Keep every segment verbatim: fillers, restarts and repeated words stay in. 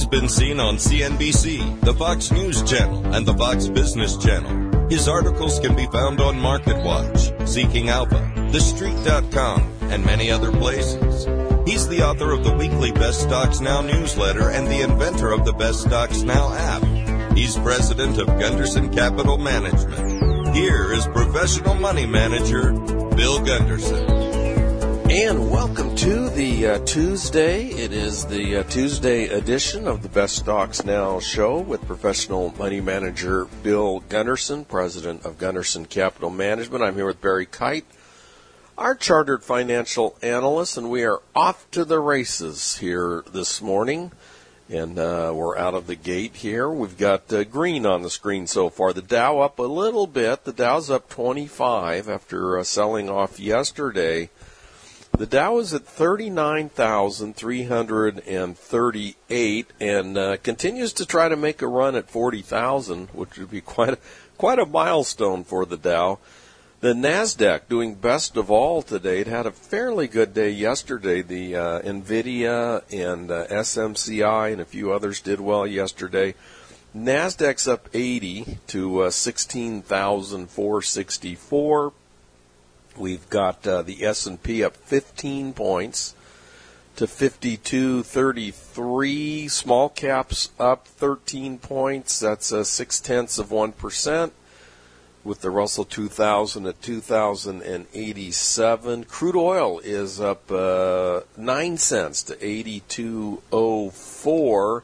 He's been seen on C N B C, the Fox News Channel, and the Fox Business Channel. His articles can be found on MarketWatch, Seeking Alpha, The Street dot com, and many other places. He's the author of the weekly Best Stocks Now newsletter and the inventor of the Best Stocks Now app. He's president of Gunderson Capital Management. Here is professional money manager, Bill Gunderson. And welcome to the uh, Tuesday. It is the uh, Tuesday edition of the Best Stocks Now show with professional money manager Bill Gunderson, president of Gunderson Capital Management. I'm here with Barry Kite, our chartered financial analyst, and we are off to the races here this morning. And uh, we're out of the gate here. We've got uh, green on the screen so far. The Dow up a little bit. The Dow's up twenty-five after uh, selling off yesterday. The Dow is at thirty-nine thousand three hundred thirty-eight and uh, continues to try to make a run at forty thousand, which would be quite a, quite a milestone for the Dow. The NASDAQ doing best of all today. It had a fairly good day yesterday. The uh, NVIDIA and uh, S M C I and a few others did well yesterday. NASDAQ's up eighty to uh, sixteen thousand four hundred sixty-four. We've got uh, the S and P up fifteen points to fifty-two thirty-three. Small caps up thirteen points. That's uh, six tenths of one percent. With the Russell two thousand at two thousand eighty-seven. Crude oil is up uh, nine cents to eighty-two oh four.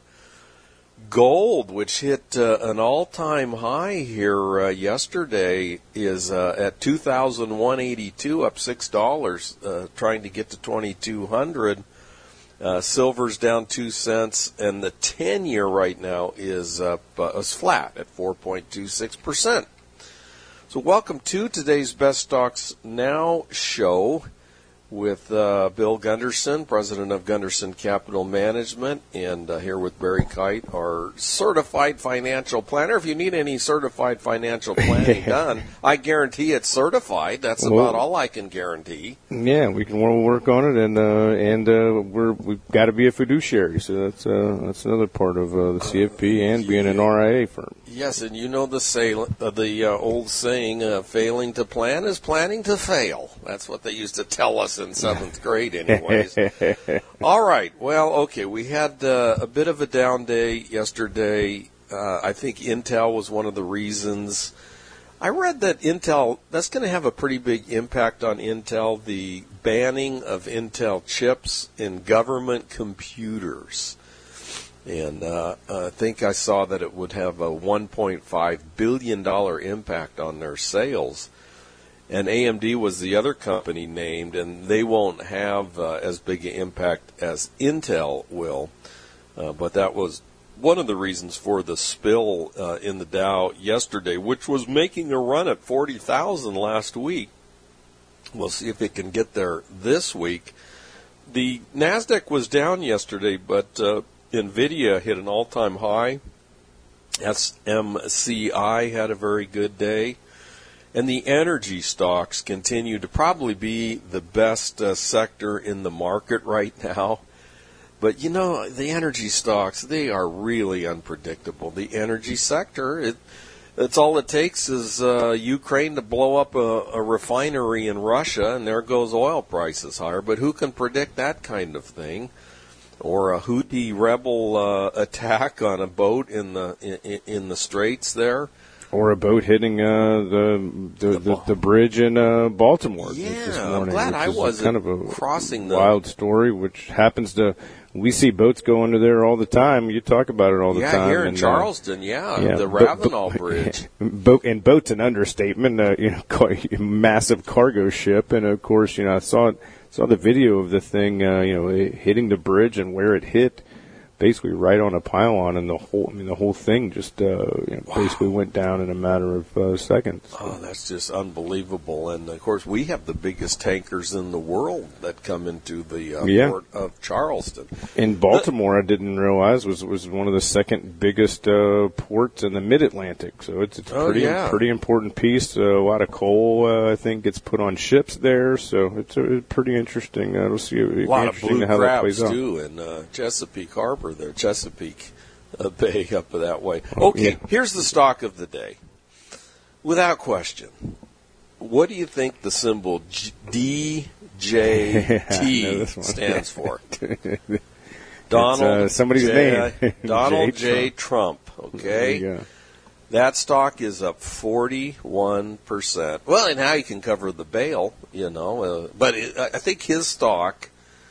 Gold, which hit uh, an all-time high here uh, yesterday, is uh, at two thousand one hundred eighty-two, up six dollars, uh, trying to get to twenty-two hundred. Uh, silver's down two cents, and the ten-year right now is up uh, is flat at four point two six percent. So welcome to today's Best Stocks Now show with uh, Bill Gunderson, president of Gunderson Capital Management, and uh, here with Barry Kite, our certified financial planner. If you need any certified financial planning done, I guarantee it's certified. That's about well, all I can guarantee. Yeah, we can work on it, and uh, and uh, we're we've got to be a fiduciary, so that's uh, that's another part of uh, the C F P and being an R I A firm. Yes, and you know the say, uh, the uh, old saying, uh, failing to plan is planning to fail. That's what they used to tell us in seventh grade anyways. All right, well, okay, we had uh, a bit of a down day yesterday. Uh, I think Intel was one of the reasons. I read that Intel, that's going to have a pretty big impact on Intel, the banning of Intel chips in government computers. And uh, I think I saw that it would have a one point five billion dollars impact on their sales. And A M D was the other company named, and they won't have uh, as big an impact as Intel will. Uh, but that was one of the reasons for the spill uh, in the Dow yesterday, which was making a run at forty thousand last week. We'll see if it can get there this week. The NASDAQ was down yesterday, but uh, NVIDIA hit an all-time high. S M C I had a very good day. And the energy stocks continue to probably be the best uh, sector in the market right now. But, you know, the energy stocks, they are really unpredictable. The energy sector, it, it's all it takes is uh, Ukraine to blow up a, a refinery in Russia, and there goes oil prices higher. But who can predict that kind of thing? Or a Houthi rebel uh, attack on a boat in the in, in the straits there, or a boat hitting uh, the, the, the the bridge in uh, Baltimore yeah, this morning. I'm glad I wasn't kind of a crossing the wild story, which happens to. We see boats go under there all the time. You talk about it all the yeah, time. Yeah, here in and, Charleston, uh, yeah, yeah, the bo- Ravenel bo- Bridge. Boat and boat's an understatement. Uh, you know, quite a massive cargo ship, and of course, you know, I saw it. Saw the video of the thing, uh, you know, it hitting the bridge and where it hit, basically right on a pylon, and the whole, I mean, the whole thing just uh, you know, wow. basically went down in a matter of uh, seconds. Oh, that's just unbelievable! And of course, we have the biggest tankers in the world that come into the uh, yeah. port of Charleston. In Baltimore, the, I didn't realize was was one of the second biggest uh, ports in the Mid-Atlantic. So it's it's a oh, pretty yeah. pretty important piece. Uh, a lot of coal, uh, I think, gets put on ships there. So it's a, it's pretty interesting. Uh, we'll see. A lot of blue crabs too in uh, Chesapeake Harbor over there, Chesapeake uh, Bay up that way. Okay, yeah. Here's the stock of the day. Without question, what do you think the symbol D J T yeah, stands for? Donald uh, somebody's J, name. Donald J. J. Trump. Okay, yeah. That stock is up forty-one percent. Well, and now you can cover the bail, you know. Uh, but it, I think his stock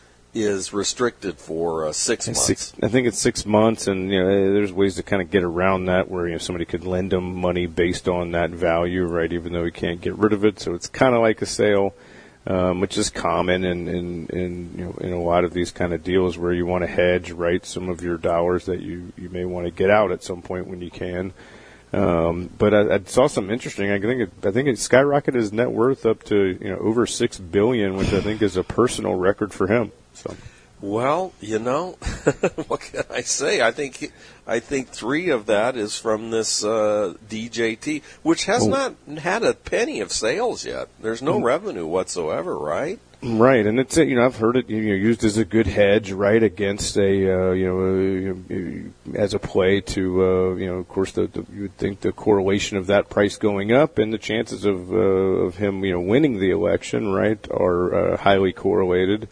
is restricted for uh, six months. Six, I think it's six months, and you know, there's ways to kind of get around that, where you know somebody could lend him money based on that value, right? Even though he can't get rid of it, so it's kind of like a sale, um, which is common in in, in you know in a lot of these kind of deals where you want to hedge, right, some of your dollars that you you may want to get out at some point when you can. Um, but I, I saw some interesting. I think it, I think it skyrocketed his net worth up to you know over six billion, which I think is a personal record for him. So, well, you know, what can I say? I think I think three of that is from this uh, D J T, which has oh. not had a penny of sales yet. There's no mm. revenue whatsoever, right? Right, and it's you know I've heard it you know used as a good hedge, right, against a uh, you know uh, as a play to uh, you know of course the, the you would think the correlation of that price going up and the chances of uh, of him you know winning the election, right, are uh, highly correlated.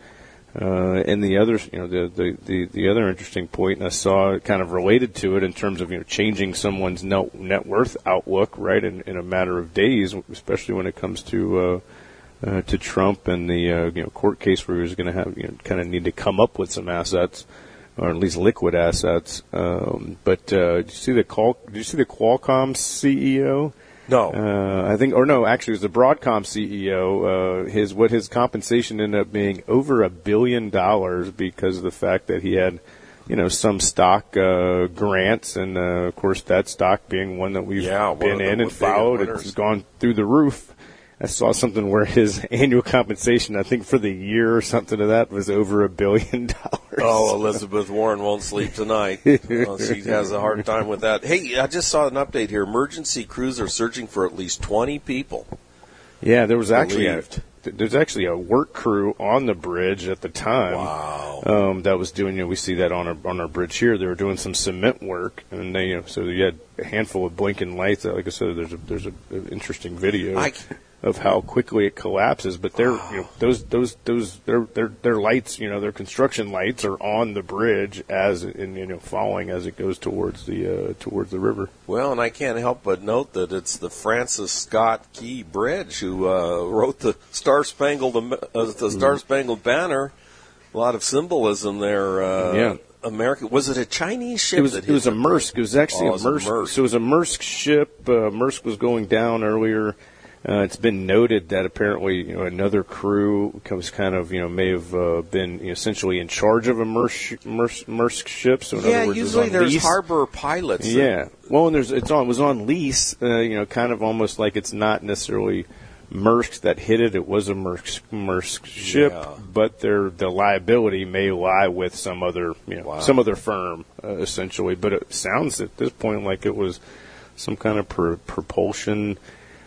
Uh, and the other you know the, the the the other interesting point, and I saw it kind of related to it in terms of you know changing someone's net net worth outlook, right, in, in a matter of days, especially when it comes to. Uh, Uh, to Trump and the uh, you know court case where he was going to have you know kind of need to come up with some assets, or at least liquid assets. Um, but uh, did you see the call? Did you see the Qualcomm C E O? No, uh, I think, or no, actually, it was the Broadcom C E O. Uh, his what his compensation ended up being over a billion dollars because of the fact that he had, you know, some stock uh, grants, and uh, of course that stock being one that we've yeah, been in and followed, it's gone through the roof. I saw something where his annual compensation, I think for the year or something of that, was over a billion dollars. Oh, Elizabeth Warren won't sleep tonight. Well, she has a hard time with that. Hey, I just saw an update here. Emergency crews are searching for at least twenty people. Yeah, there was actually a, there's actually a work crew on the bridge at the time. Wow. Um, that was doing, you know, we see that on our on our bridge here. They were doing some cement work, and they, you know, so you had a handful of blinking lights. Like I said, there's a there's a, an interesting video. I, of how quickly it collapses, but they're wow. you know those those those their their their lights, you know, their construction lights are on the bridge as in you know falling as it goes towards the uh, towards the river. Well, and I can't help but note that it's the Francis Scott Key Bridge who uh, wrote the Star Spangled uh, the Star Spangled Banner. A lot of symbolism there. Uh, yeah. America, was it a Chinese ship? It was. That it was a Maersk. It was actually oh, a Maersk. Maersk. So it was a Maersk ship. Uh, Maersk was going down earlier. Uh, it's been noted that apparently, you know, another crew was kind of, you know, may have uh, been you know, essentially in charge of a Maersk, Maersk, Maersk ship. So in yeah, other words, usually there's lease. harbor pilots. Yeah, well, and there's it's on it was on lease. Uh, you know, kind of almost like it's not necessarily Maersk that hit it. It was a Maersk, Maersk ship, yeah. but their the liability may lie with some other, you know, wow. some other firm uh, essentially. But it sounds at this point like it was some kind of pr- propulsion.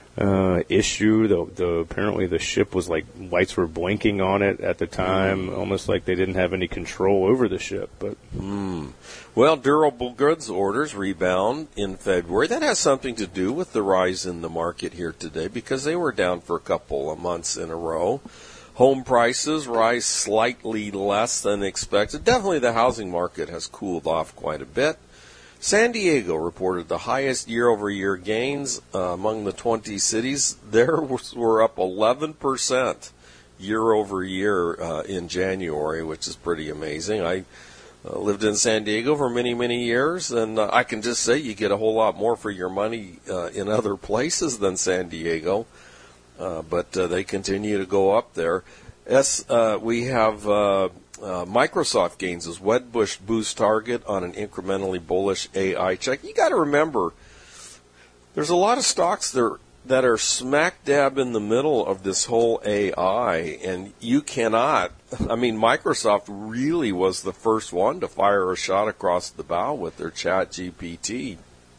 Uh, issue. The, the apparently the ship was like lights were blinking on it at the time, mm. almost like they didn't have any control over the ship. But mm. well, durable goods orders rebound in February. That has something to do with the rise in the market here today because they were down for a couple of months in a row. Home prices rise slightly less than expected. Definitely, the housing market has cooled off quite a bit. San Diego reported the highest year-over-year gains uh, among the twenty cities. There were up eleven percent year-over-year uh, in January, which is pretty amazing. I uh, lived in San Diego for many, many years, and uh, I can just say you get a whole lot more for your money uh, in other places than San Diego, uh, but uh, they continue to go up there. Yes, uh, we have... Uh, Uh, Microsoft gains as Wedbush boosts target on an incrementally bullish A I check. You got to remember, there's a lot of stocks there that are smack dab in the middle of this whole A I, and you cannot. I mean, Microsoft really was the first one to fire a shot across the bow with their Chat G P T.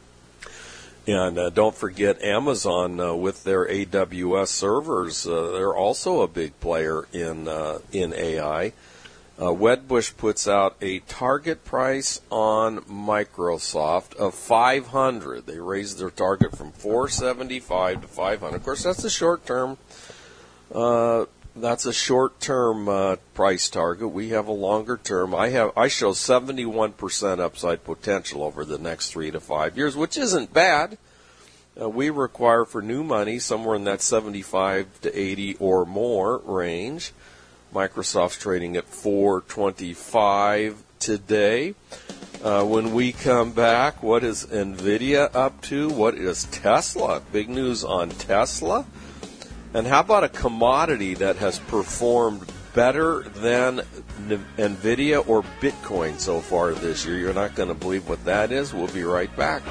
And uh, don't forget Amazon uh, with their A W S servers. Uh, they're also a big player in uh, in A I. Uh, Wedbush puts out a target price on Microsoft of five hundred. They raised their target from four seventy-five to five hundred. Of course, that's a short-term. Uh, that's a short-term uh, price target. We have a longer term. I have. I show seventy-one percent upside potential over the next three to five years, which isn't bad. Uh, we require for new money somewhere in that seventy-five to eighty or more range. Microsoft's trading at four twenty-five today. Uh, when we come back, what is NVIDIA up to? What is Tesla? Big news on Tesla. And how about a commodity that has performed better than NVIDIA or Bitcoin so far this year? You're not going to believe what that is. We'll be right back.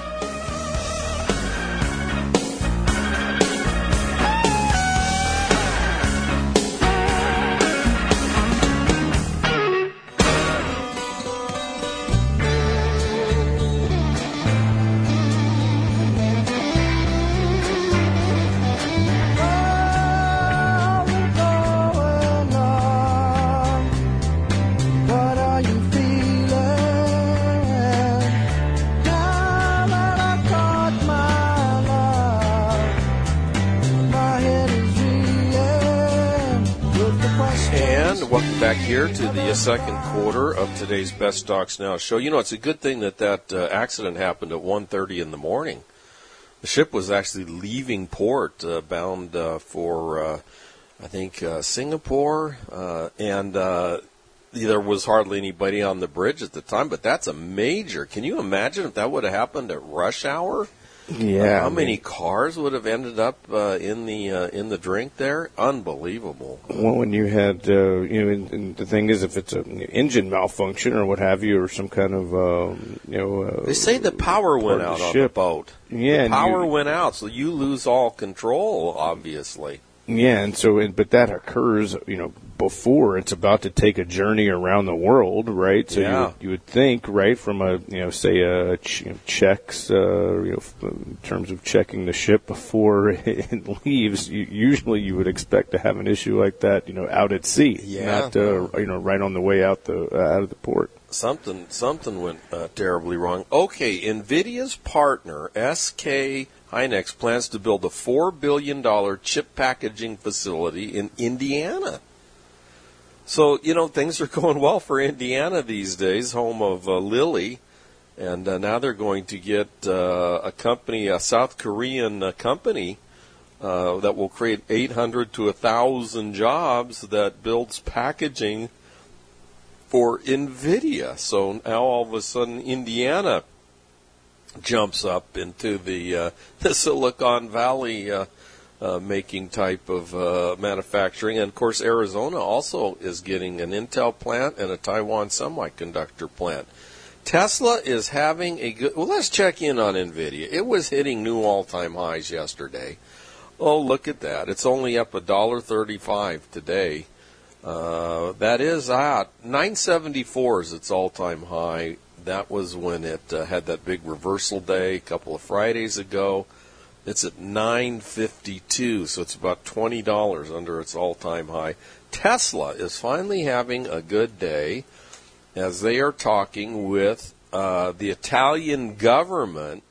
Here to the second quarter of today's Best Stocks Now show. You know, it's a good thing that that uh, accident happened at one thirty in the morning. The ship was actually leaving port, uh, bound uh, for, uh, I think, uh, Singapore, uh, and uh, there was hardly anybody on the bridge at the time, but that's a major. Can you imagine if that would have happened at rush hour? Yeah. Uh, how I mean, many cars would have ended up uh, in the uh, in the drink there? Unbelievable. Well, when you had, uh, you know, and, and the thing is, if it's an engine malfunction or what have you, or some kind of, um, you know, uh, they say the power went out on the boat. Yeah, the power you, went out, so you lose all control, obviously. Yeah, and so, but that occurs, you know, before it's about to take a journey around the world, right? So yeah. you would, you would think, right, from a, you know, say a ch- you know, checks, uh, you know, in terms of checking the ship before it leaves, you, usually you would expect to have an issue like that, you know, out at sea, yeah. not, uh, you know, right on the way out the uh, out of the port. Something something went uh, terribly wrong. Okay, NVIDIA's partner, S K Hynix, plans to build a four billion dollars chip packaging facility in Indiana. So, you know, things are going well for Indiana these days, home of uh, Lilly. And uh, now they're going to get uh, a company, a South Korean uh, company, uh, that will create eight hundred to one thousand jobs that builds packaging for NVIDIA. So now all of a sudden Indiana jumps up into the, uh, the Silicon Valley uh, uh, making type of uh, manufacturing. And, of course, Arizona also is getting an Intel plant and a Taiwan semiconductor plant. Tesla is having a good – well, let's check in on NVIDIA. It was hitting new all-time highs yesterday. Oh, look at that. It's only up one dollar thirty-five today. Uh, that is out. nine seventy-four is its all-time high. That was when it uh, had that big reversal day a couple of Fridays ago. It's at nine fifty-two, so it's about twenty dollars under its all-time high. Tesla is finally having a good day as they are talking with uh, the Italian government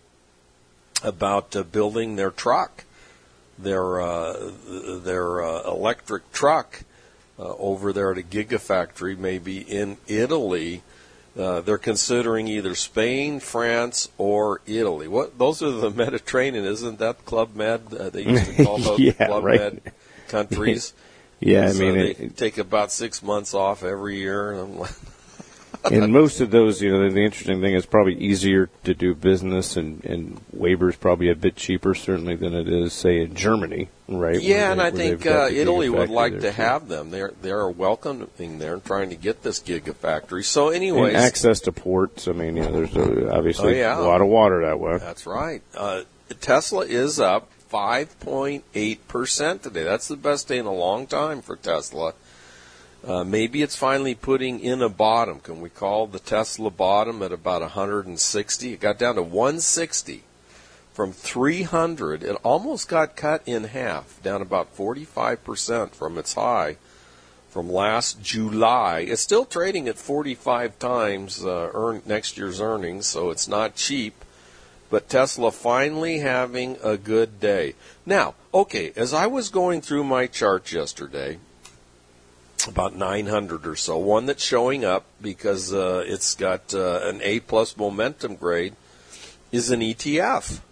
about uh, building their truck, their uh, their uh, electric truck uh, over there at a gigafactory, maybe in Italy. Uh, they're considering either Spain, France, or Italy. What? Those are the Mediterranean, isn't that Club Med? Uh, they used to call those yeah, Club right. Med countries. Yeah, I so mean, they it, take about six months off every year. And I'm like, and most of those, you know, the, the interesting thing is probably easier to do business, and, and waivers probably a bit cheaper, certainly, than it is, say, in Germany, right? Yeah, and they, I think uh, Italy would like to have them. They're they're welcoming there and trying to get this gigafactory. So, anyways, and access to ports. I mean, you know, there's a, obviously oh, yeah. a lot of water that way. That's right. Uh, Tesla is up five point eight percent today. That's the best day in a long time for Tesla. Uh, maybe it's finally putting in a bottom. Can we call the Tesla bottom at about one hundred sixty? It got down to one sixty from three hundred. It almost got cut in half, down about forty-five percent from its high from last July. It's still trading at forty-five times uh, earn, next year's earnings, so it's not cheap. But Tesla finally having a good day. Now, okay, as I was going through my charts yesterday, about nine hundred or so, one that's showing up because uh, it's got uh, an A-plus momentum grade, is an E T F.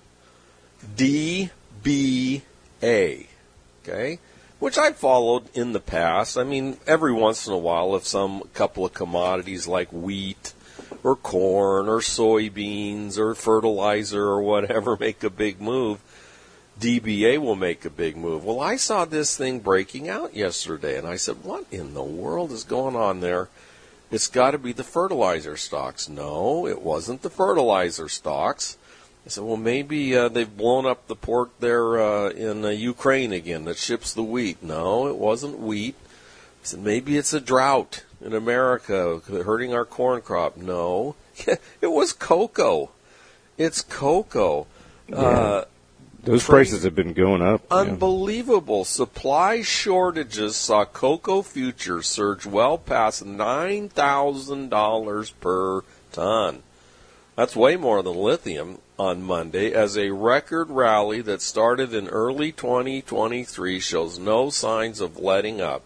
D B A, okay, which I followed in the past. I mean, every once in a while, if some couple of commodities like wheat or corn or soybeans or fertilizer or whatever make a big move, D B A will make a big move. Well, I saw this thing breaking out yesterday, and I said, what in the world is going on there? It's got to be the fertilizer stocks. No, it wasn't the fertilizer stocks. I said, well, maybe uh, they've blown up the port there uh, in uh, Ukraine again that ships the wheat. No, it wasn't wheat. I said, maybe it's a drought in America hurting our corn crop. No, it was cocoa. It's cocoa. Yeah. Uh, Those Train, prices have been going up. Unbelievable. Yeah. Supply shortages saw cocoa futures surge well past nine thousand dollars per ton. That's way more than lithium on Monday, as a record rally that started in early twenty twenty-three shows no signs of letting up.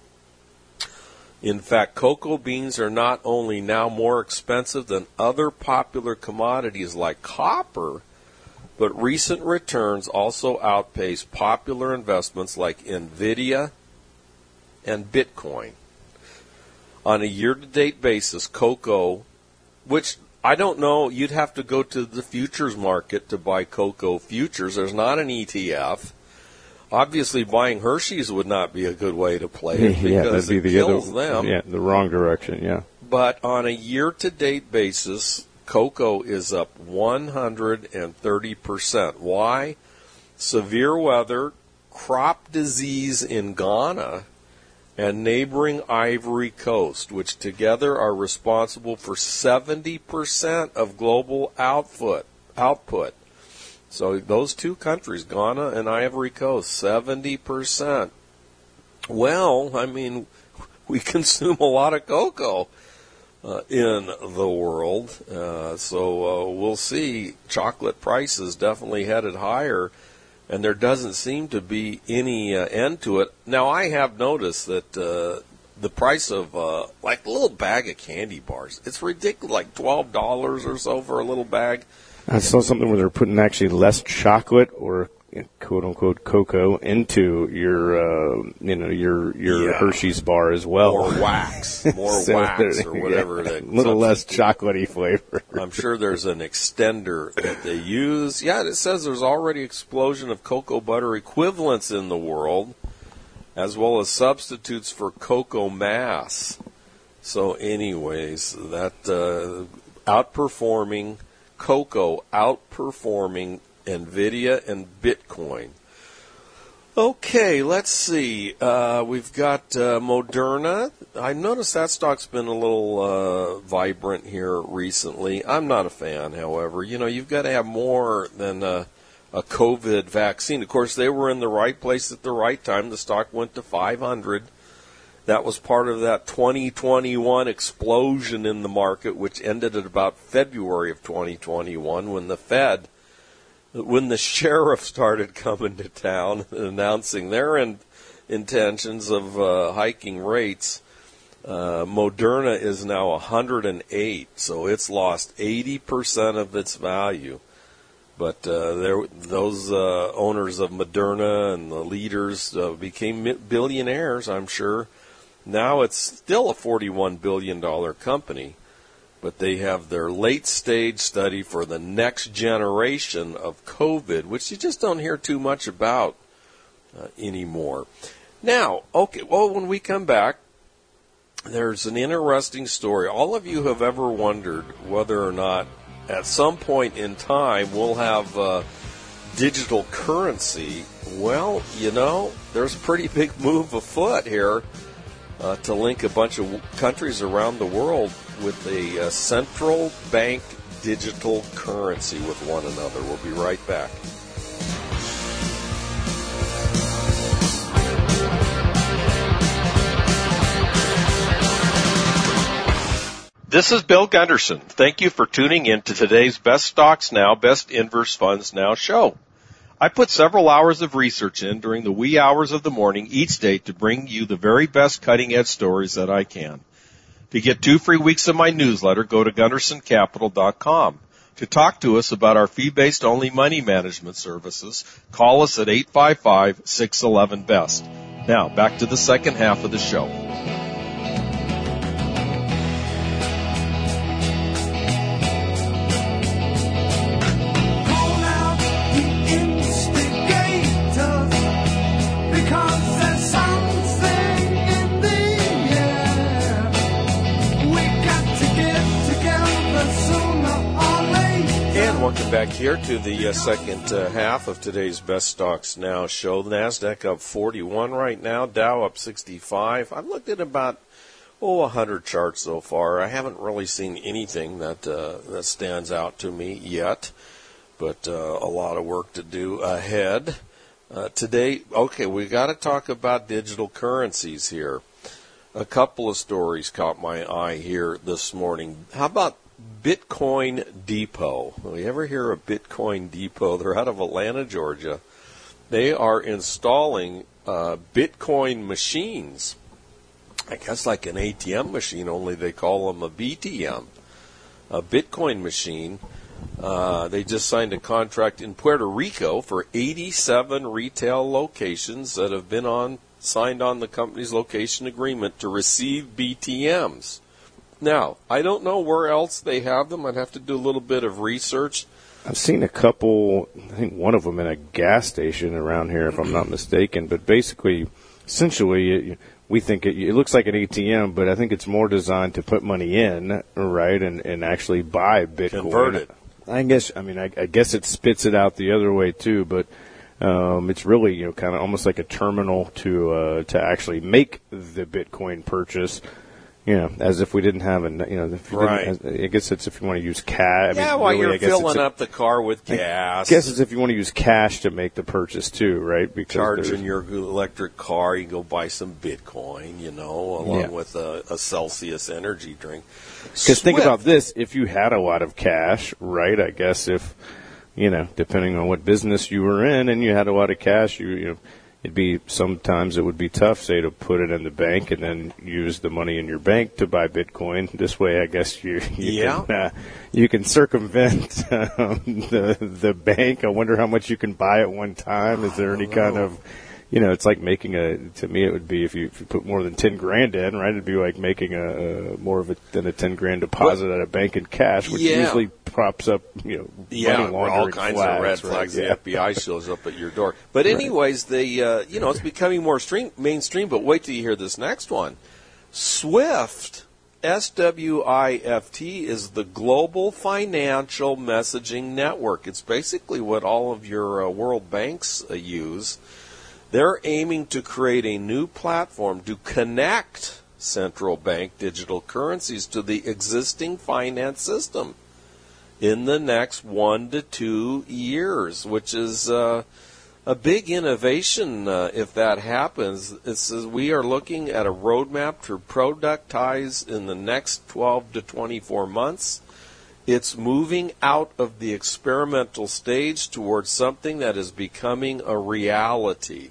In fact, cocoa beans are not only now more expensive than other popular commodities like copper, but recent returns also outpace popular investments like Nvidia and Bitcoin. On a year-to-date basis, cocoa, which I don't know, you'd have to go to the futures market to buy cocoa futures. There's not an E T F. Obviously, buying Hershey's would not be a good way to play it because yeah, that'd be it the kills other, them. Yeah, the wrong direction, yeah. But on a year-to-date basis, cocoa is up one hundred thirty percent. Why? Severe weather, crop disease in Ghana, and neighboring Ivory Coast, which together are responsible for seventy percent of global output. output. So those two countries, Ghana and Ivory Coast, seventy percent. Well, I mean, we consume a lot of cocoa uh, in the world, uh, so uh, we'll see. Chocolate prices definitely headed higher, and there doesn't seem to be any uh, end to it. Now, I have noticed that uh, the price of, uh, like, a little bag of candy bars, it's ridiculous, like twelve dollars or so for a little bag. I saw something where they're putting actually less chocolate or quote unquote cocoa into your, uh, you know, your your yeah. Hershey's bar as well. More wax, more so wax, or whatever. A little less chocolatey flavor. I'm sure there's an extender that they use. Yeah, it says there's already explosion of cocoa butter equivalents in the world, as well as substitutes for cocoa mass. So, anyways, that uh, outperforming. Cocoa outperforming Nvidia and Bitcoin. Okay, let's see. Uh, we've got uh, Moderna. I noticed that stock's been a little uh, vibrant here recently. I'm not a fan, however. You know, you've got to have more than a, a COVID vaccine. Of course, they were in the right place at the right time. The stock went to five hundred. That was part of that twenty twenty-one explosion in the market, which ended at about February of twenty twenty-one when the Fed, when the sheriff started coming to town and announcing their in, intentions of uh, hiking rates. Uh, Moderna is now one hundred eight, so it's lost eighty percent of its value. But uh, there, those uh, owners of Moderna and the leaders uh, became billionaires, I'm sure. Now it's still a forty-one billion dollars company, but they have their late-stage study for the next generation of COVID, which you just don't hear too much about uh, anymore. Now, okay, well, when we come back, there's an interesting story. All of you have ever wondered whether or not at some point in time we'll have uh, digital currency. Well, you know, there's a pretty big move afoot here. Uh, to link a bunch of w- countries around the world with a uh, central bank digital currency with one another. We'll be right back. This is Bill Gunderson. Thank you for tuning in to today's Best Stocks Now, Best Inverse Funds Now show. I put several hours of research in during the wee hours of the morning each day to bring you the very best cutting-edge stories that I can. To get two free weeks of my newsletter, go to gunderson capital dot com. To talk to us about our fee-based only money management services, call us at eight five five, six one one, B E S T. Now, back to the second half of the show. Welcome back here to the uh, second uh, half of today's Best Stocks Now show. The NASDAQ up forty-one right now, Dow up sixty-five. I've looked at about, oh, one hundred charts so far. I haven't really seen anything that uh, that stands out to me yet, but uh, a lot of work to do ahead. Uh, today, okay, we got to talk about digital currencies here. A couple of stories caught my eye here this morning. How about Bitcoin Depot? Well, you ever hear of Bitcoin Depot? They're out of Atlanta, Georgia. They are installing uh, Bitcoin machines. I guess like an A T M machine, only they call them a B T M. A Bitcoin machine. Uh, they just signed a contract in Puerto Rico for eighty-seven retail locations that have been on signed on the company's location agreement to receive B T Ms. Now, I don't know where else they have them. I'd have to do a little bit of research. I've seen a couple, I think one of them in a gas station around here, if I'm not mistaken. But basically, essentially, it, we think it, it looks like an A T M, but I think it's more designed to put money in, right, and, and actually buy Bitcoin. Convert it. I guess, I mean, I, I guess it spits it out the other way, too, but um, it's really, you know, kind of almost like a terminal to uh, to actually make the Bitcoin purchase. You know, as if we didn't have a, you know, if you right. didn't, I guess it's if you want to use cash. Yeah, I mean, while really, you're I guess filling a, up the car with gas. I guess it's if you want to use cash to make the purchase too, right? Because charging your electric car, you go buy some Bitcoin, you know, along yeah. with a, a Celsius energy drink. Because think about this: if you had a lot of cash, right? I guess if, you know, depending on what business you were in, and you had a lot of cash, you you know. It'd be sometimes it would be tough, say, to put it in the bank and then use the money in your bank to buy Bitcoin. This way, I guess you you yeah. can uh, you can circumvent um, the the bank. I wonder how much you can buy at one time. Is there any kind of, you know, it's like making a. To me, it would be if you, if you put more than ten grand in, right? It'd be like making a, a more of a than a ten grand deposit well, at a bank in cash, which yeah. usually props up, you know, yeah, money laundering all kinds flags, of red right? flags. Yeah. The F B I shows up at your door. But anyways, they, uh, you know, it's becoming more stream, mainstream. But wait till you hear this next one. SWIFT, S W I F T, is the global financial messaging network. It's basically what all of your uh, world banks uh, use. They're aiming to create a new platform to connect central bank digital currencies to the existing finance system in the next one to two years, which is uh, a big innovation uh, if that happens. It says we are looking at a roadmap to productize in the next twelve to twenty-four months. It's moving out of the experimental stage towards something that is becoming a reality.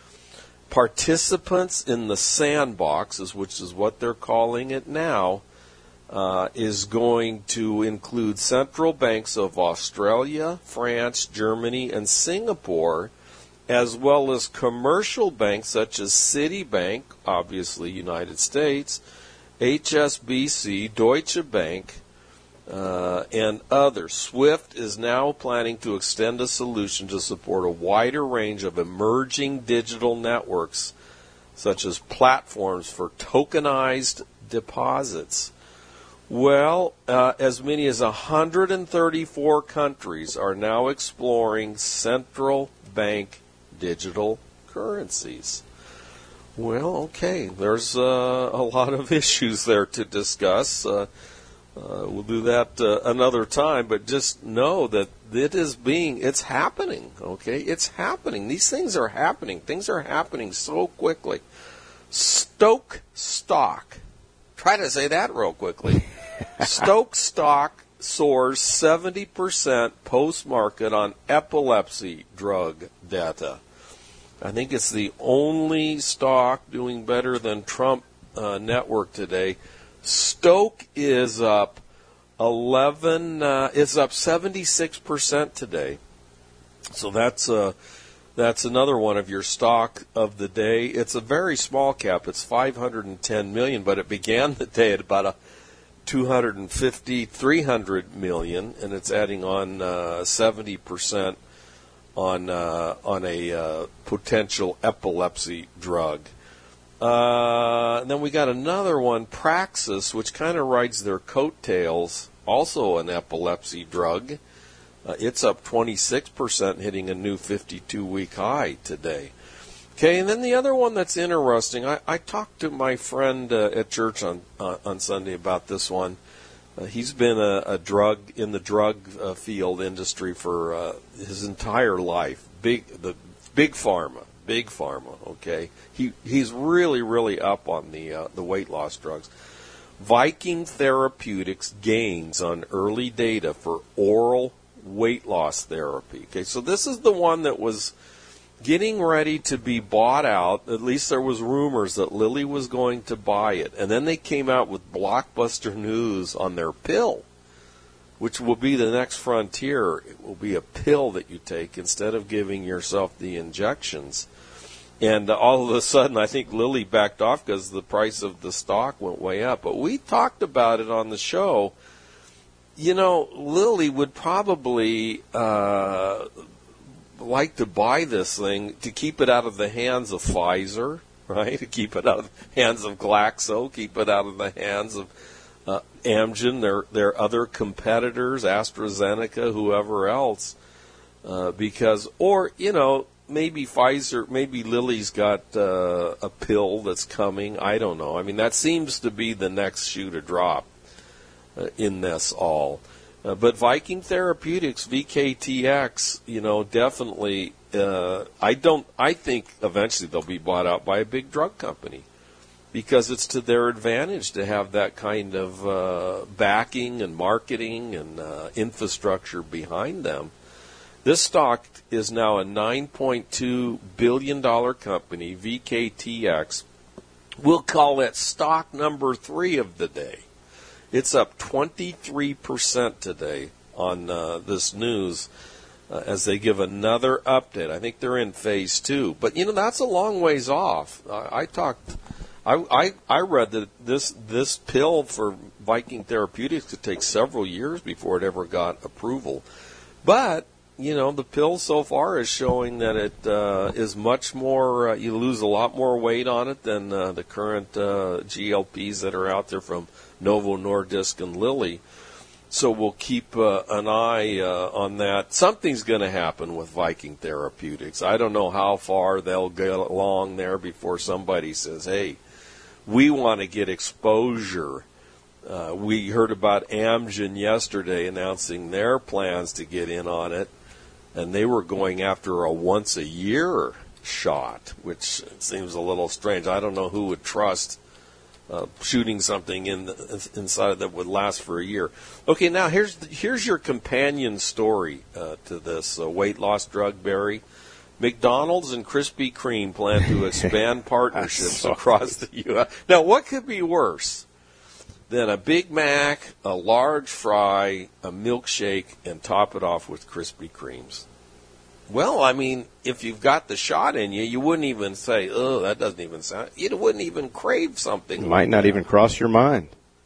Participants in the sandboxes, which is what they're calling it now, Uh, is going to include central banks of Australia, France, Germany, and Singapore, as well as commercial banks such as Citibank, obviously United States, H S B C, Deutsche Bank, uh, and others. SWIFT is now planning to extend a solution to support a wider range of emerging digital networks, such as platforms for tokenized deposits. Well, uh, as many as one hundred thirty-four countries are now exploring central bank digital currencies. Well, okay, there's uh, a lot of issues there to discuss. Uh, uh, we'll do that uh, another time, but just know that it is being, it's happening, okay? It's happening. These things are happening. Things are happening so quickly. Stoke stock. Try to say that real quickly. Stoke stock soars seventy percent post-market on epilepsy drug data. I think it's the only stock doing better than Trump uh, Network today. Stoke is up eleven. Uh, it's up seventy-six percent today. So that's uh, that's another one of your stock of the day. It's a very small cap. It's five hundred ten million, but it began the day at about a two hundred fifty, three hundred million, and it's adding on uh, seventy percent on uh, on a uh, potential epilepsy drug. Uh, and then we got another one, Praxis, which kind of rides their coattails, also an epilepsy drug. Uh, it's up twenty-six percent, hitting a new fifty-two-week high today. Okay, and then the other one that's interesting, I, I talked to my friend uh, at church on uh, on Sunday about this one. Uh, he's been a, a drug in the drug uh, field industry for uh, his entire life. Big the big pharma, big pharma. Okay, he he's really really up on the uh, the weight loss drugs. Viking Therapeutics gains on early data for oral weight loss therapy. Okay, so this is the one that was getting ready to be bought out. At least there was rumors that Lilly was going to buy it. And then they came out with blockbuster news on their pill, which will be the next frontier. It will be a pill that you take instead of giving yourself the injections. And uh, all of a sudden, I think Lilly backed off because the price of the stock went way up. But we talked about it on the show. You know, Lilly would probably uh, like to buy this thing to keep it out of the hands of Pfizer, right? To keep it out of the hands of Glaxo, keep it out of the hands of uh, Amgen, their their other competitors, AstraZeneca, whoever else, uh, because, or, you know, maybe Pfizer, maybe Lilly's got uh, a pill that's coming. I don't know. I mean, that seems to be the next shoe to drop uh, in this all. Uh, but Viking Therapeutics, V K T X, you know, definitely, uh, I don't, I think eventually they'll be bought out by a big drug company because it's to their advantage to have that kind of uh, backing and marketing and uh, infrastructure behind them. This stock is now a nine point two billion dollars company, V K T X. We'll call it stock number three of the day. It's up twenty-three percent today on uh, this news uh, as they give another update. I think they're in phase two. But, you know, that's a long ways off. I, I talked, I, I, I read that this, this pill for Viking Therapeutics could take several years before it ever got approval. But, you know, the pill so far is showing that it uh, is much more, uh, you lose a lot more weight on it than uh, the current uh, G L Ps that are out there from Novo Nordisk and Lilly. So we'll keep uh, an eye uh, on that. Something's going to happen with Viking Therapeutics. I don't know how far they'll get along there before somebody says, hey, we want to get exposure. Uh, we heard about Amgen yesterday announcing their plans to get in on it, and they were going after a once-a-year shot, which seems a little strange. I don't know who would trust Uh, shooting something in the, inside that would last for a year. Okay, now here's the, here's your companion story uh, to this uh, weight loss drug, Barry. McDonald's and Krispy Kreme plan to expand partnerships across the U S Now, what could be worse than a Big Mac, a large fry, a milkshake, and top it off with Krispy Kremes? Well, I mean, if you've got the shot in you, you wouldn't even say, oh, that doesn't even sound, you wouldn't even crave something. It might not even cross your mind.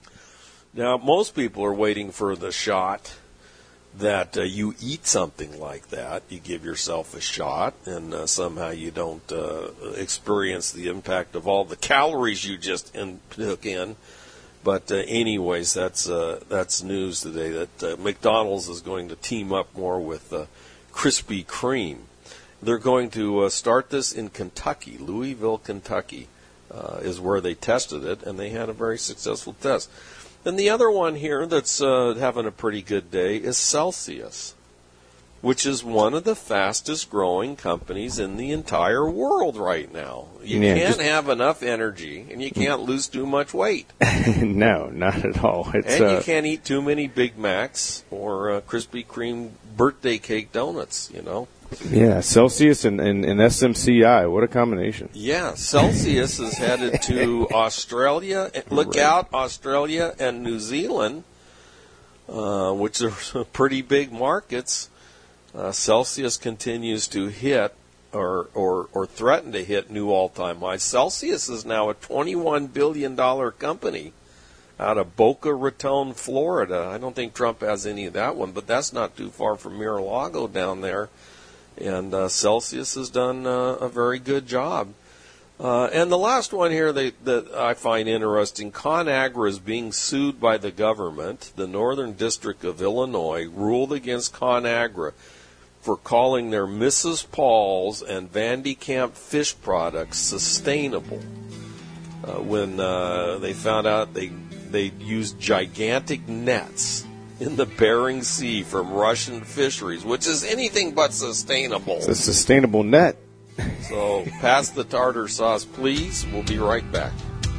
Now, most people are waiting for the shot that uh, you eat something like that. You give yourself a shot, and uh, somehow you don't uh, experience the impact of all the calories you just in, took in. But uh, anyways, that's uh, that's news today that uh, McDonald's is going to team up more with uh, Krispy Kreme. They're going to uh, start this in Kentucky, Louisville, Kentucky, uh, is where they tested it, and they had a very successful test. And the other one here that's uh, having a pretty good day is Celsius. which is one of the fastest growing companies in the entire world right now. You Yeah, can't just- have enough energy, and you can't lose too much weight. No, not at all. It's And you uh, can't eat too many Big Macs or uh, Krispy Kreme birthday cake donuts, you know. yeah, Celsius and, and, and S M C I. What a combination. Yeah, Celsius is headed to Australia. Look Right. out, Australia and New Zealand, uh, which are pretty big markets. Uh, Celsius continues to hit or, or, or threaten to hit new all-time highs. Celsius is now a twenty-one billion dollars company out of Boca Raton, Florida. I don't think Trump has any of that one, but that's not too far from Mar-a-Lago down there. And uh, Celsius has done uh, a very good job. Uh, and the last one here that, that I find interesting, ConAgra is being sued by the government. The Northern District of Illinois ruled against ConAgra for calling their Missus Paul's and Vandy Camp fish products sustainable. Uh, when uh, they found out they they used gigantic nets in the Bering Sea from Russian fisheries, which is anything but sustainable. It's a sustainable net. So pass the tartar sauce, please. We'll be right back.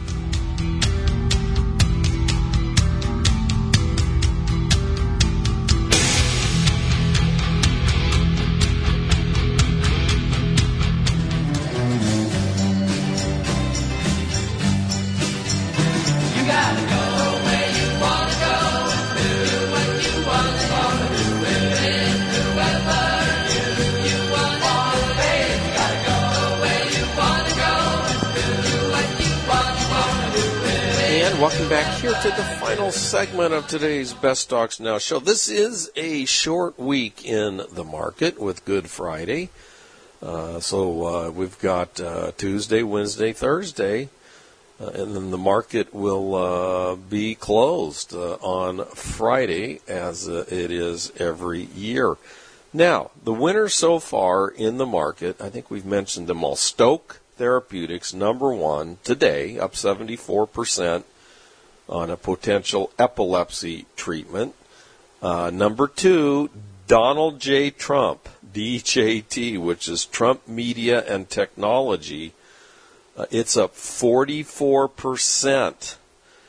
Welcome back here to the final segment of today's Best Stocks Now show. This is a short week in the market with Good Friday. Uh, so uh, we've got uh, Tuesday, Wednesday, Thursday, uh, and then the market will uh, be closed uh, on Friday, as uh, it is every year. Now, the winners so far in the market, I think we've mentioned them all. Stoke Therapeutics, number one, today, up seventy-four percent. On a potential epilepsy treatment. Uh, number two, Donald J. Trump, D J T, which is Trump Media and Technology. Uh, it's up forty-four percent.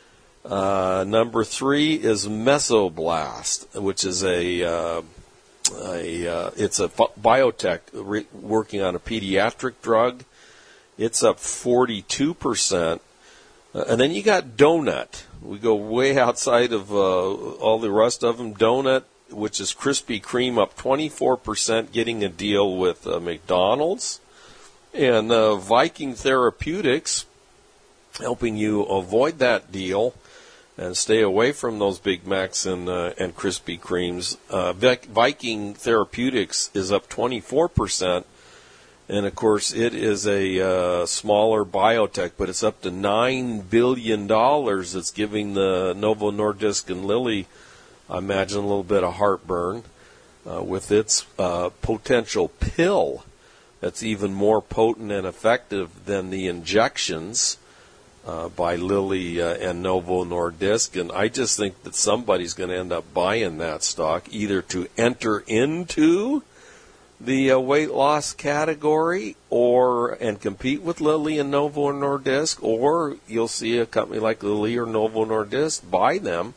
Uh, number three is Mesoblast, which is a, uh, a uh, it's a biotech re- working on a pediatric drug. It's up forty-two percent. Uh, and then you got Donut. We go way outside of uh, all the rest of them. Donut, which is Krispy Kreme, up twenty-four percent, getting a deal with uh, McDonald's. And uh, Viking Therapeutics, helping you avoid that deal and stay away from those Big Macs and, uh, and Krispy Kremes. Uh, Viking Therapeutics is up twenty-four percent. And, of course, it is a uh, smaller biotech, but it's up to nine billion dollars. It's giving the Novo Nordisk and Lilly, I imagine, a little bit of heartburn uh, with its uh, potential pill that's even more potent and effective than the injections uh, by Lilly uh, and Novo Nordisk. And I just think that somebody's going to end up buying that stock, either to enter into the uh, weight loss category, or and compete with Lilly and Novo Nordisk, or you'll see a company like Lilly or Novo Nordisk buy them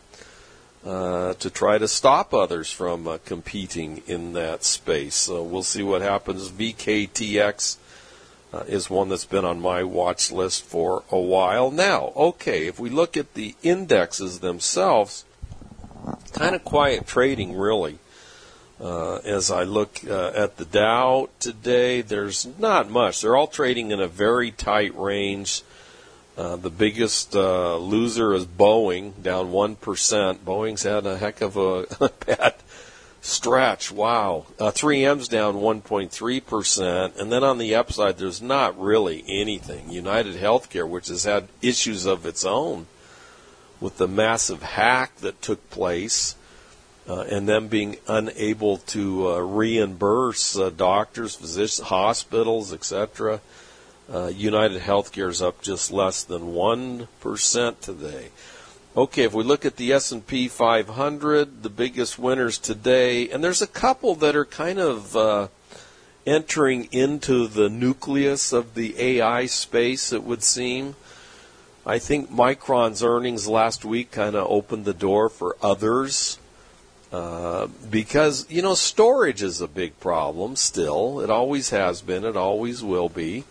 uh, to try to stop others from uh, competing in that space. So we'll see what happens. V K T X uh, is one that's been on my watch list for a while now. Okay, if we look at the indexes themselves, kind of quiet trading, really. Uh, as I look uh, at the Dow today, there's not much. They're all trading in a very tight range. Uh, the biggest uh, loser is Boeing, down one percent. Boeing's had a heck of a bad stretch. Wow. Uh, three M's down one point three percent. And then on the upside, there's not really anything. United Healthcare, which has had issues of its own with the massive hack that took place, Uh, and them being unable to uh, reimburse uh, doctors, physicians, hospitals, et cetera. Uh, United Healthcare is up just less than one percent today. Okay, if we look at the S and P five hundred, the biggest winners today, and there's a couple that are kind of uh, entering into the nucleus of the A I space, it would seem. I think Micron's earnings last week kind of opened the door for others uh, because, you know, storage is a big problem still. It always has been. It always will be.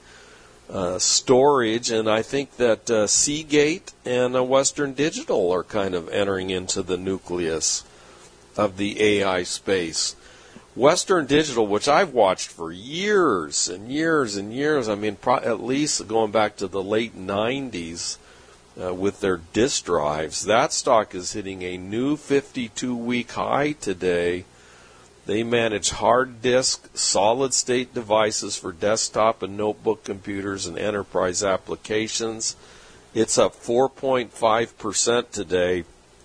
Uh, storage, and I think that uh, Seagate and uh, Western Digital are kind of entering into the nucleus of the A I space. Western Digital, which I've watched for years and years and years, I mean, pro- at least going back to the late nineties uh, with their disk drives, that stock is hitting a new fifty-two week high today. They manage hard disk, solid-state devices for desktop and notebook computers and enterprise applications. It's up four point five percent today.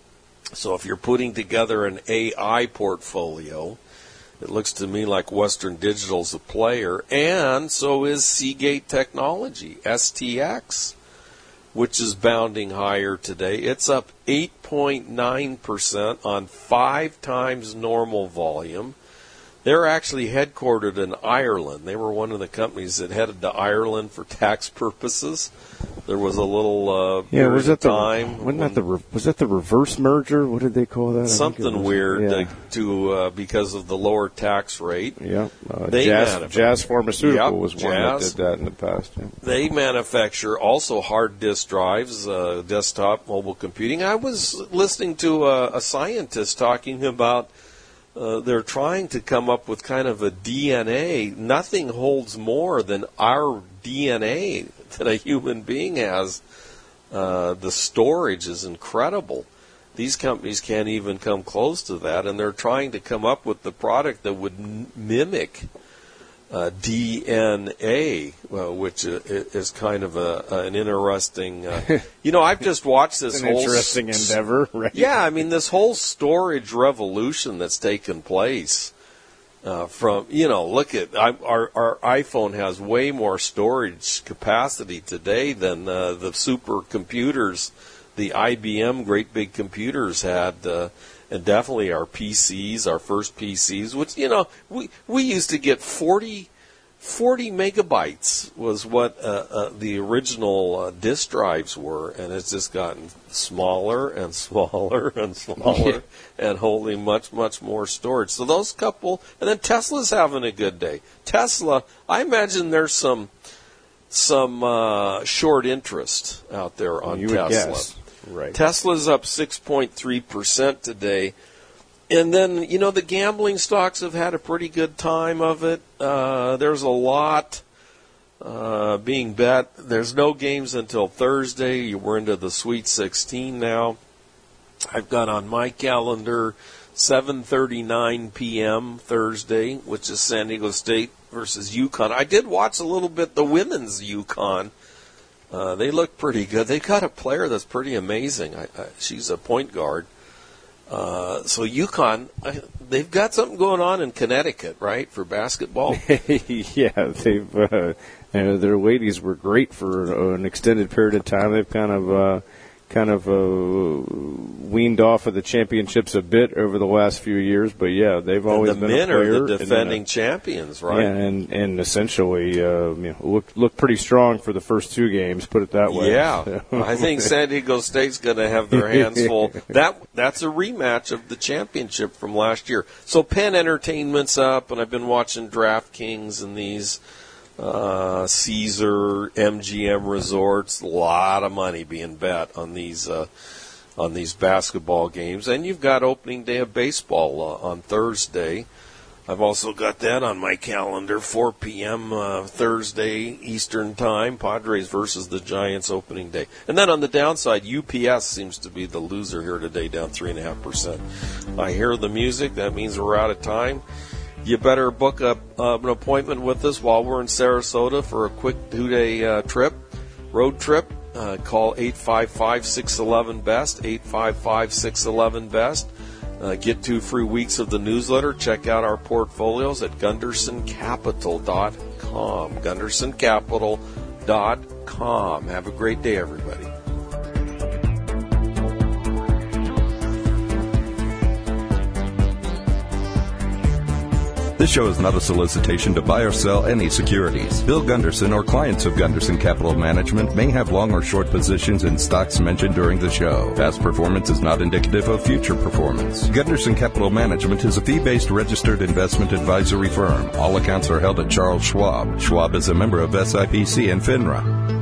So if you're putting together an A I portfolio, it looks to me like Western Digital's a player, and so is Seagate Technology, S T X, which is bounding higher today. It's up eight point nine percent on five times normal volume. They're actually headquartered in Ireland. They were one of the companies that headed to Ireland for tax purposes. There was a little uh, yeah, was that the time. wasn't that the re- was that the reverse merger? What did they call that? Something weird yeah. to, to uh, because of the lower tax rate. Yeah, uh, they Jazz, Jazz Pharmaceutical yep, was one Jazz. that did that in the past. Yeah. They manufacture also hard disk drives, uh, desktop mobile computing. I was listening to a, a scientist talking about uh, they're trying to come up with kind of a D N A. Nothing holds more than our D N A that a human being has. Uh, the storage is incredible. These companies can't even come close to that, and they're trying to come up with the product that would n- mimic uh, D N A, uh, which uh, is kind of a, uh, an interesting. Uh, you know, I've just watched this it's an whole interesting s- endeavor, right? Yeah, I mean, this whole storage revolution that's taken place. Uh, from you know, look at I, our our iPhone has way more storage capacity today than uh, the supercomputers, the I B M great big computers had, uh, and definitely our P Cs, our first P Cs, which you know we we used to get forty, forty megabytes was what uh, uh, the original uh, disk drives were, and it's just gotten smaller and smaller and smaller and holding much, much more storage. So those couple, and then Tesla's having a good day. Tesla, I imagine there's some some uh, short interest out there on you Tesla. Would guess. Right. Tesla's up six point three percent today. And then, you know, the gambling stocks have had a pretty good time of it. Uh, there's a lot uh, being bet. There's no games until Thursday. We're into the Sweet sixteen now. I've got on my calendar seven thirty-nine p.m. Thursday, which is San Diego State versus UConn. I did watch a little bit the women's UConn. Uh, they look pretty good. They've got a player that's pretty amazing. I, I, she's a point guard. Uh, so UConn, I, they've got something going on in Connecticut, right, for basketball? yeah, they've uh, you know, their ladies were great for an extended period of time. They've kind of uh, kind of uh, weaned off of the championships a bit over the last few years, but yeah, they've always and the been men a player. are the defending and, uh, champions, right? Yeah, and and essentially, uh, you know, looked looked pretty strong for the first two games. Put it that way. Yeah, I think San Diego State's going to have their hands full. That that's a rematch of the championship from last year. So Penn Entertainment's up, and I've been watching DraftKings and these. Uh, Caesar, M G M Resorts, a lot of money being bet on these uh, on these basketball games, and you've got opening day of baseball uh, on Thursday. I've also got that on my calendar, four p.m. Uh, Thursday Eastern Time, Padres versus the Giants opening day. And then on the downside, U P S seems to be the loser here today, down three point five percent. I hear the music. That means we're out of time. You better book a, uh, an appointment with us while we're in Sarasota for a quick two-day uh, trip, road trip. Uh, call eight five five, six one one, B E S T, eight five five, six one one, B E S T. Uh, get two free weeks of the newsletter. Check out our portfolios at Gunderson Capital dot com. Gunderson Capital dot com. Have a great day, everybody. This show is not a solicitation to buy or sell any securities. Bill Gunderson or clients of Gunderson Capital Management may have long or short positions in stocks mentioned during the show. Past performance is not indicative of future performance. Gunderson Capital Management is a fee-based registered investment advisory firm. All accounts are held at Charles Schwab. Schwab is a member of S I P C and FINRA.